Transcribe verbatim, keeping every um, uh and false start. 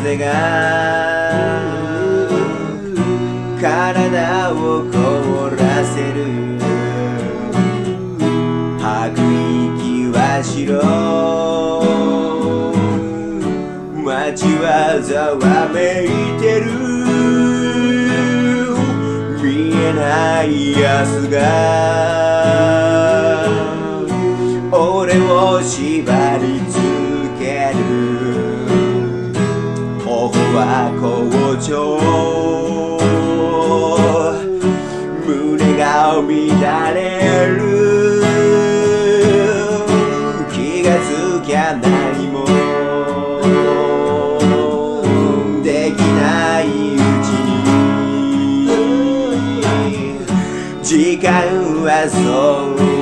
風が体を凍らせる。吐く息は白、街はざわめいてる。見えない明日が俺を縛りつける。頬は好調、胸が乱れる。気がつきゃ何もできないうちに時間はそう